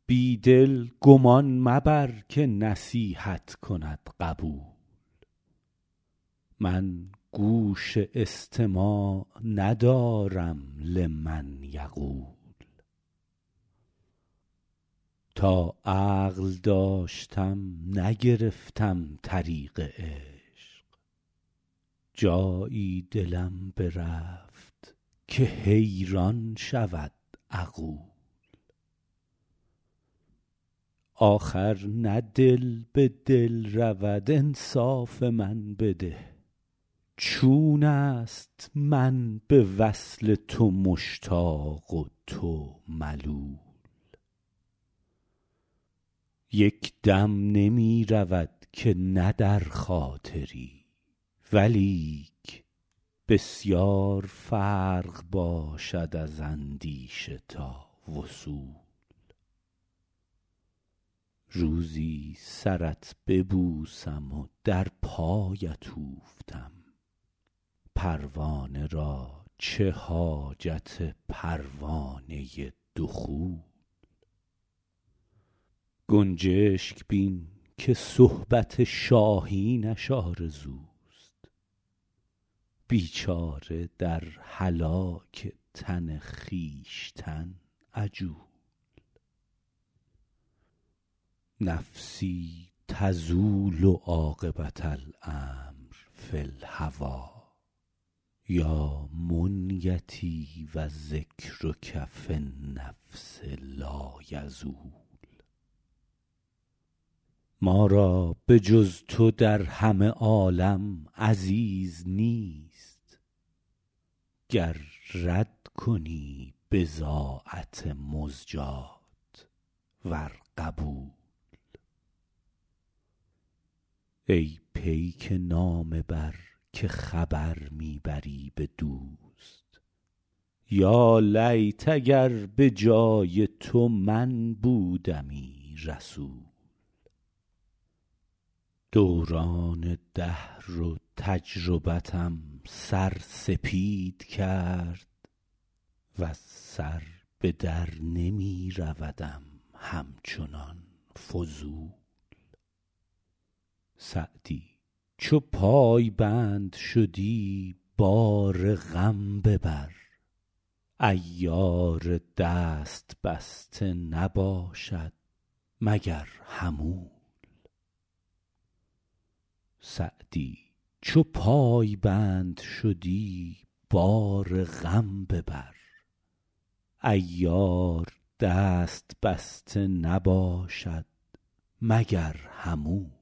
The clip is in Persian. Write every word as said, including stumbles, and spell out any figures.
بیدل گمان مبر که نصیحت کند قبول. من گوش استماع ندارم لمن یقول. تا عقل داشتم نگرفتم طریق عشق. جایی دلم برفت که حیران شود عقول. آخر نه دل به دل رود انصاف من بده. چون است من به وصل تو مشتاق و تو ملول. یک دم نمی رود که نه در خاطری، ولیک بسیار فرق باشد از اندیشه تا وصول. روزی سرت ببوسم و در پایت اوفتم. پروانه را چه حاجت پروانه دخول. گنجشک بین که صحبت شاهینش آرزوست. بیچاره در هلاک تن خویشتن عجول. نفسی تزول عاقبة الامر فی الهوی. یا منیتی و ذکرک فی النفس لا یزول. ما را به جز تو در همه عالم عزیز نیست. گر رد کنی بضاعت مزجات ور قبول. ای پیک نامه بر که خبر می بری به دوست. یا لیت اگر به جای تو من بودمی رسول. دوران دهر و تجربتم سر سپید کرد. وز سر به در نمی رودم همچنان فضول. سعدی چو پای بند شدی بار غم ببر. عیار دست بسته نباشد مگر حمول. سعدی چو پای بند شدی بار غم ببر. عیار دست بسته نباشد مگر حمول.